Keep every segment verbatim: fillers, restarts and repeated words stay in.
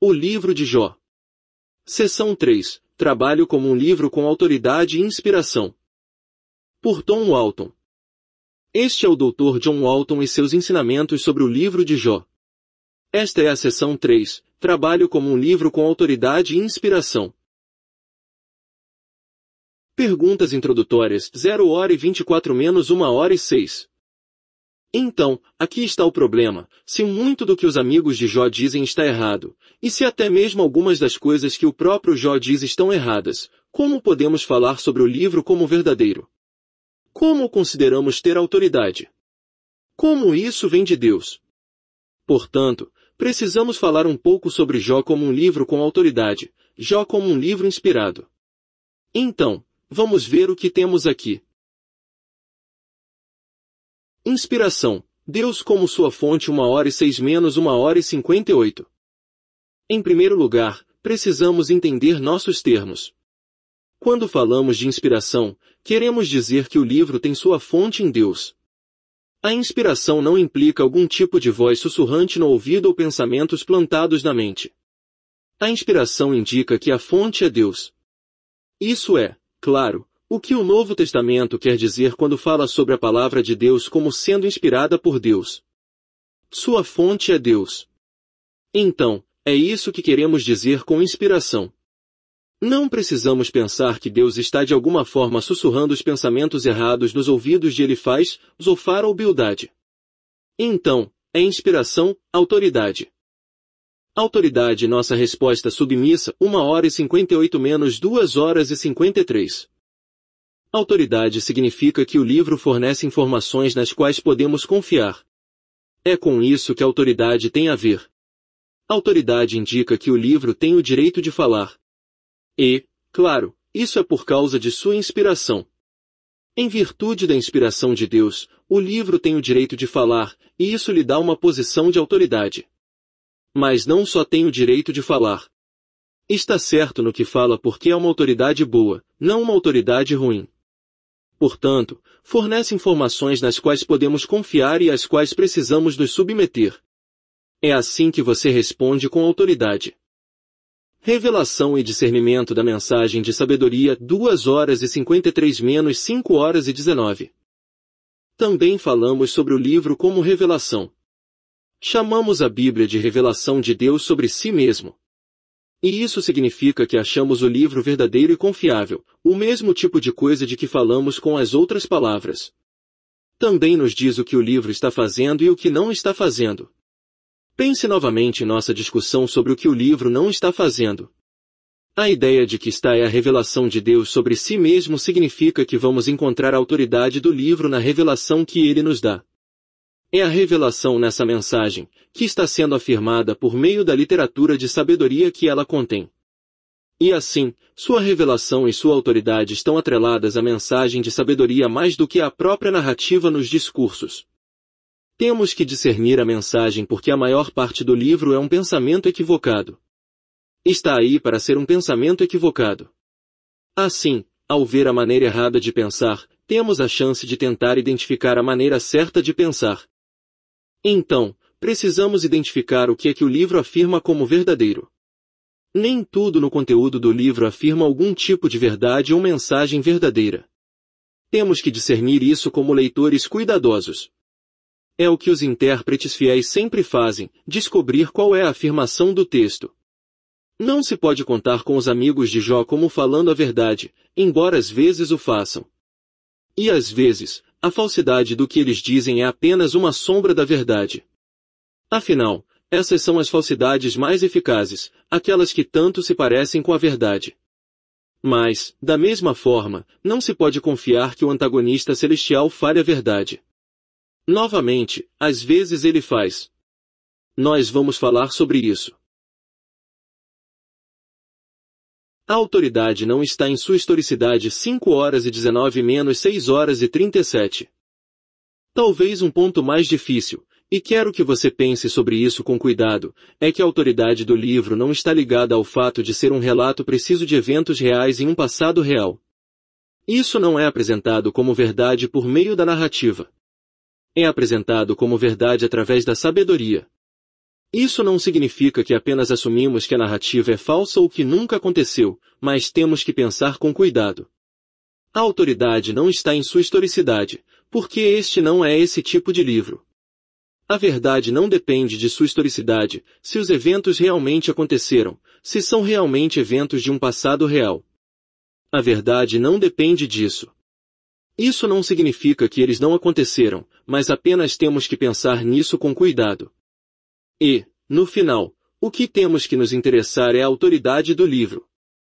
O livro de Jó. Seção três. Trabalho como um livro com autoridade e inspiração. Por Tom Walton. Este é o doutor John Walton e seus ensinamentos sobre o livro de Jó. Esta é a seção três. Trabalho como um livro com autoridade e inspiração. Perguntas introdutórias. zero hora e vinte e quatro menos uma hora e seis. Então, aqui está o problema. Se muito do que os amigos de Jó dizem está errado, e se até mesmo algumas das coisas que o próprio Jó diz estão erradas, como podemos falar sobre o livro como verdadeiro? Como consideramos ter autoridade? Como isso vem de Deus? Portanto, precisamos falar um pouco sobre Jó como um livro com autoridade, Jó como um livro inspirado. Então, vamos ver o que temos aqui. Inspiração. Deus como sua fonte uma hora e seis menos uma hora e cinquenta e oito. Em primeiro lugar, precisamos entender nossos termos. Quando falamos de inspiração, queremos dizer que o livro tem sua fonte em Deus. A inspiração não implica algum tipo de voz sussurrante no ouvido ou pensamentos plantados na mente. A inspiração indica que a fonte é Deus. Isso é, claro, o que o Novo Testamento quer dizer quando fala sobre a palavra de Deus como sendo inspirada por Deus. Sua fonte é Deus. Então, é isso que queremos dizer com inspiração. Não precisamos pensar que Deus está de alguma forma sussurrando os pensamentos errados nos ouvidos de Elifaz, Zofar ou Bildade. Então, é inspiração, autoridade. Autoridade. Nossa resposta submissa, uma hora e cinquenta e oito menos duas horas e cinquenta e três. Autoridade significa que o livro fornece informações nas quais podemos confiar. É com isso que a autoridade tem a ver. Autoridade indica que o livro tem o direito de falar. E, claro, isso é por causa de sua inspiração. Em virtude da inspiração de Deus, o livro tem o direito de falar, e isso lhe dá uma posição de autoridade. Mas não só tem o direito de falar. Está certo no que fala porque é uma autoridade boa, não uma autoridade ruim. Portanto, fornece informações nas quais podemos confiar e às quais precisamos nos submeter. É assim que você responde com autoridade. Revelação e discernimento da mensagem de sabedoria, duas horas e cinquenta e três menos cinco horas e dezenove. Também falamos sobre o livro como revelação. Chamamos a Bíblia de revelação de Deus sobre si mesmo. E isso significa que achamos o livro verdadeiro e confiável, o mesmo tipo de coisa de que falamos com as outras palavras. Também nos diz o que o livro está fazendo e o que não está fazendo. Pense novamente em nossa discussão sobre o que o livro não está fazendo. A ideia de que está é a revelação de Deus sobre si mesmo significa que vamos encontrar a autoridade do livro na revelação que ele nos dá. É a revelação nessa mensagem, que está sendo afirmada por meio da literatura de sabedoria que ela contém. E assim, sua revelação e sua autoridade estão atreladas à mensagem de sabedoria mais do que à própria narrativa nos discursos. Temos que discernir a mensagem porque a maior parte do livro é um pensamento equivocado. Está aí para ser um pensamento equivocado. Assim, ao ver a maneira errada de pensar, temos a chance de tentar identificar a maneira certa de pensar. Então, precisamos identificar o que é que o livro afirma como verdadeiro. Nem tudo no conteúdo do livro afirma algum tipo de verdade ou mensagem verdadeira. Temos que discernir isso como leitores cuidadosos. É o que os intérpretes fiéis sempre fazem, descobrir qual é a afirmação do texto. Não se pode contar com os amigos de Jó como falando a verdade, embora às vezes o façam. E às vezes, a falsidade do que eles dizem é apenas uma sombra da verdade. Afinal, essas são as falsidades mais eficazes, aquelas que tanto se parecem com a verdade. Mas, da mesma forma, não se pode confiar que o antagonista celestial fale a verdade. Novamente, às vezes ele faz. Nós vamos falar sobre isso. A autoridade não está em sua historicidade cinco horas e dezenove menos seis horas e trinta e sete. Talvez um ponto mais difícil, e quero que você pense sobre isso com cuidado, é que a autoridade do livro não está ligada ao fato de ser um relato preciso de eventos reais em um passado real. Isso não é apresentado como verdade por meio da narrativa. É apresentado como verdade através da sabedoria. Isso não significa que apenas assumimos que a narrativa é falsa ou que nunca aconteceu, mas temos que pensar com cuidado. A autoridade não está em sua historicidade, porque este não é esse tipo de livro. A verdade não depende de sua historicidade, se os eventos realmente aconteceram, se são realmente eventos de um passado real. A verdade não depende disso. Isso não significa que eles não aconteceram, mas apenas temos que pensar nisso com cuidado. E, no final, o que temos que nos interessar é a autoridade do livro.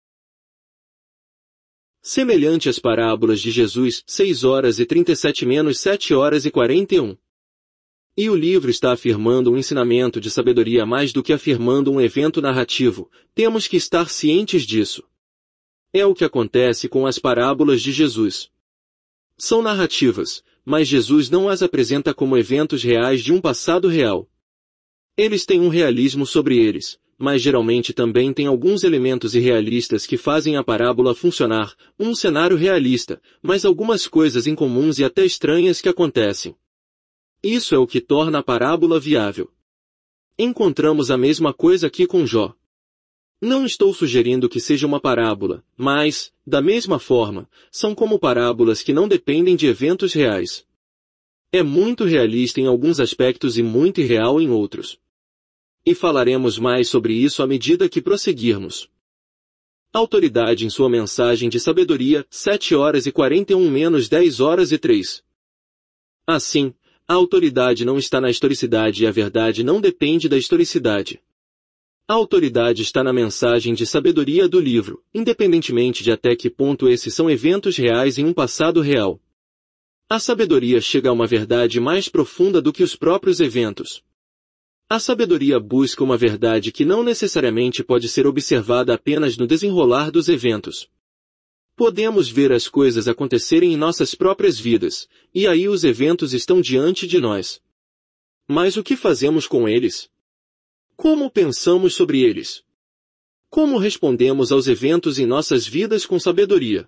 Semelhante às parábolas de Jesus, seis horas e trinta e sete menos sete horas e quarenta e um. E o livro está afirmando um ensinamento de sabedoria mais do que afirmando um evento narrativo, temos que estar cientes disso. É o que acontece com as parábolas de Jesus. São narrativas, mas Jesus não as apresenta como eventos reais de um passado real. Eles têm um realismo sobre eles, mas geralmente também têm alguns elementos irrealistas que fazem a parábola funcionar, um cenário realista, mas algumas coisas incomuns e até estranhas que acontecem. Isso é o que torna a parábola viável. Encontramos a mesma coisa aqui com Jó. Não estou sugerindo que seja uma parábola, mas, da mesma forma, são como parábolas que não dependem de eventos reais. É muito realista em alguns aspectos e muito irreal em outros. E falaremos mais sobre isso à medida que prosseguirmos. Autoridade em sua mensagem de sabedoria, sete horas e quarenta e um menos dez horas e três. Assim, a autoridade não está na historicidade e a verdade não depende da historicidade. A autoridade está na mensagem de sabedoria do livro, independentemente de até que ponto esses são eventos reais em um passado real. A sabedoria chega a uma verdade mais profunda do que os próprios eventos. A sabedoria busca uma verdade que não necessariamente pode ser observada apenas no desenrolar dos eventos. Podemos ver as coisas acontecerem em nossas próprias vidas, e aí os eventos estão diante de nós. Mas o que fazemos com eles? Como pensamos sobre eles? Como respondemos aos eventos em nossas vidas com sabedoria?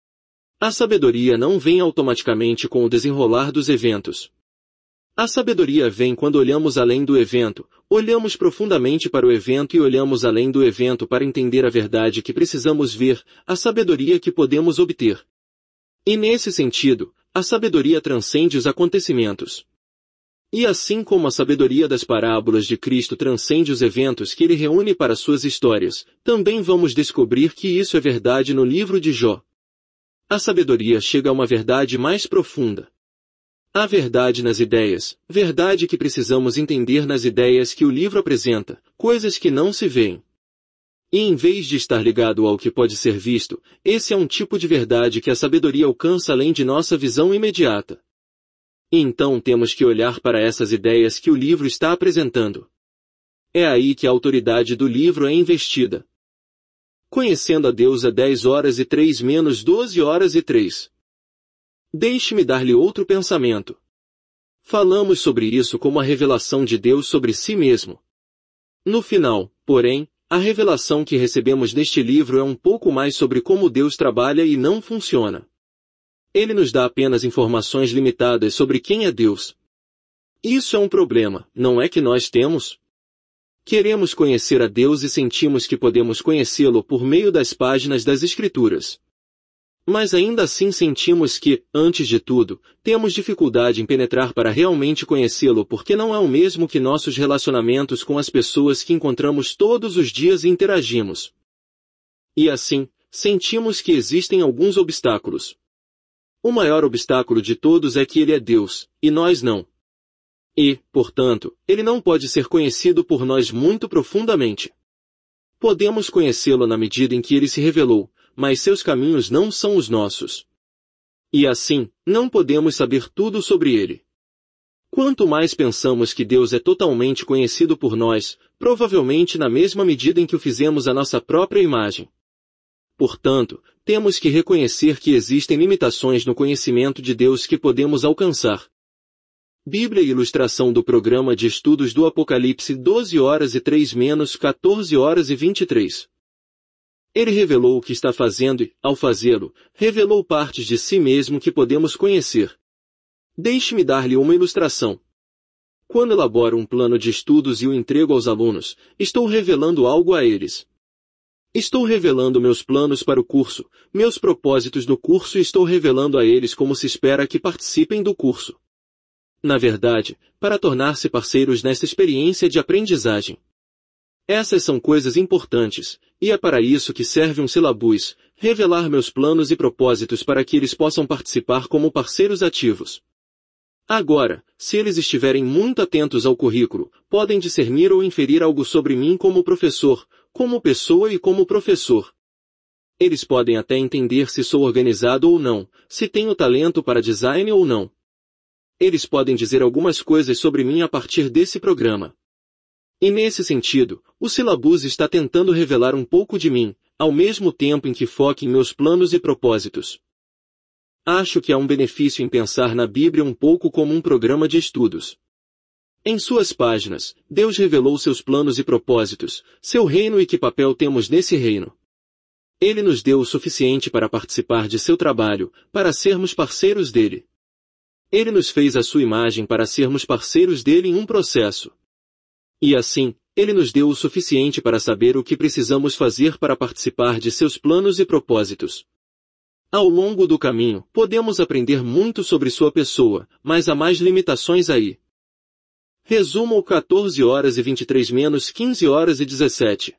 A sabedoria não vem automaticamente com o desenrolar dos eventos. A sabedoria vem quando olhamos além do evento, olhamos profundamente para o evento e olhamos além do evento para entender a verdade que precisamos ver, a sabedoria que podemos obter. E nesse sentido, a sabedoria transcende os acontecimentos. E assim como a sabedoria das parábolas de Cristo transcende os eventos que ele reúne para suas histórias, também vamos descobrir que isso é verdade no livro de Jó. A sabedoria chega a uma verdade mais profunda. Há verdade nas ideias, verdade que precisamos entender nas ideias que o livro apresenta, coisas que não se veem. E em vez de estar ligado ao que pode ser visto, esse é um tipo de verdade que a sabedoria alcança além de nossa visão imediata. E então temos que olhar para essas ideias que o livro está apresentando. É aí que a autoridade do livro é investida. Conhecendo a Deus a dez horas e três menos doze horas e três. Deixe-me dar-lhe outro pensamento. Falamos sobre isso como a revelação de Deus sobre si mesmo. No final, porém, a revelação que recebemos neste livro é um pouco mais sobre como Deus trabalha e não funciona. Ele nos dá apenas informações limitadas sobre quem é Deus. Isso é um problema, não é que nós temos? Queremos conhecer a Deus e sentimos que podemos conhecê-lo por meio das páginas das Escrituras. Mas ainda assim sentimos que, antes de tudo, temos dificuldade em penetrar para realmente conhecê-lo porque não é o mesmo que nossos relacionamentos com as pessoas que encontramos todos os dias e interagimos. E assim, sentimos que existem alguns obstáculos. O maior obstáculo de todos é que ele é Deus, e nós não. E, portanto, ele não pode ser conhecido por nós muito profundamente. Podemos conhecê-lo na medida em que ele se revelou, mas seus caminhos não são os nossos. E assim, não podemos saber tudo sobre ele. Quanto mais pensamos que Deus é totalmente conhecido por nós, provavelmente na mesma medida em que o fizemos à nossa própria imagem. Portanto, temos que reconhecer que existem limitações no conhecimento de Deus que podemos alcançar. Bíblia e ilustração do programa de estudos do Apocalipse doze horas e três menos quatorze horas e vinte e três. Ele revelou o que está fazendo e, ao fazê-lo, revelou partes de si mesmo que podemos conhecer. Deixe-me dar-lhe uma ilustração. Quando elaboro um plano de estudos e o entrego aos alunos, estou revelando algo a eles. Estou revelando meus planos para o curso, meus propósitos no curso e estou revelando a eles como se espera que participem do curso. Na verdade, para tornar-se parceiros nesta experiência de aprendizagem. Essas são coisas importantes, e é para isso que serve um silabus, revelar meus planos e propósitos para que eles possam participar como parceiros ativos. Agora, se eles estiverem muito atentos ao currículo, podem discernir ou inferir algo sobre mim como professor, como pessoa e como professor. Eles podem até entender se sou organizado ou não, se tenho talento para design ou não. Eles podem dizer algumas coisas sobre mim a partir desse programa. E nesse sentido, o silabus está tentando revelar um pouco de mim, ao mesmo tempo em que foca em meus planos e propósitos. Acho que há um benefício em pensar na Bíblia um pouco como um programa de estudos. Em suas páginas, Deus revelou seus planos e propósitos, seu reino e que papel temos nesse reino. Ele nos deu o suficiente para participar de seu trabalho, para sermos parceiros dele. Ele nos fez à sua imagem para sermos parceiros dele em um processo. E assim, ele nos deu o suficiente para saber o que precisamos fazer para participar de seus planos e propósitos. Ao longo do caminho, podemos aprender muito sobre sua pessoa, mas há mais limitações aí. Resumo quatorze horas e vinte e três menos quinze horas e dezessete.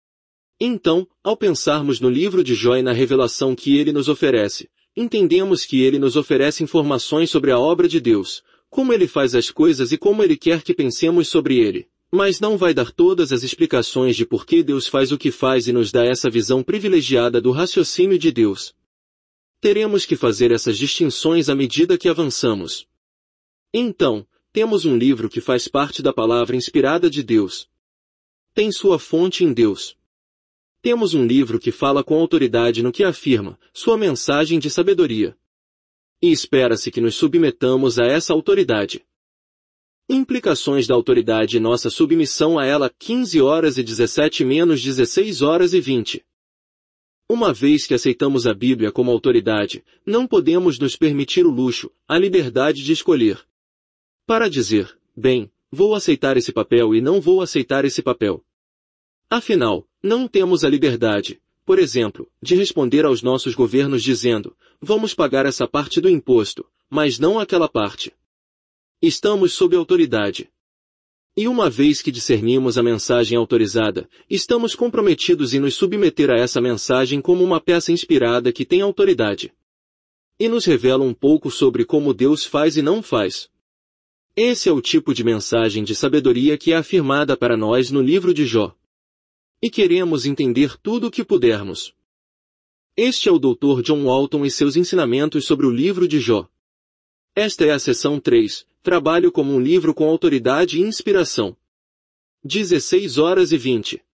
Então, ao pensarmos no livro de Jó e na revelação que ele nos oferece, entendemos que ele nos oferece informações sobre a obra de Deus, como ele faz as coisas e como ele quer que pensemos sobre ele, mas não vai dar todas as explicações de por que Deus faz o que faz e nos dá essa visão privilegiada do raciocínio de Deus. Teremos que fazer essas distinções à medida que avançamos. Então, temos um livro que faz parte da palavra inspirada de Deus. Tem sua fonte em Deus. Temos um livro que fala com autoridade no que afirma, sua mensagem de sabedoria. E espera-se que nos submetamos a essa autoridade. Implicações da autoridade e nossa submissão a ela quinze horas e dezessete menos dezesseis horas e vinte. Uma vez que aceitamos a Bíblia como autoridade, não podemos nos permitir o luxo, a liberdade de escolher. Para dizer, bem, vou aceitar esse papel e não vou aceitar esse papel. Afinal, não temos a liberdade, por exemplo, de responder aos nossos governos dizendo, vamos pagar essa parte do imposto, mas não aquela parte. Estamos sob autoridade. E uma vez que discernimos a mensagem autorizada, estamos comprometidos em nos submeter a essa mensagem como uma peça inspirada que tem autoridade. E nos revela um pouco sobre como Deus faz e não faz. Esse é o tipo de mensagem de sabedoria que é afirmada para nós no livro de Jó. E queremos entender tudo o que pudermos. Este é o doutor John Walton e seus ensinamentos sobre o livro de Jó. Esta é a seção três, Trabalho como um livro com autoridade e inspiração. dezesseis horas e vinte.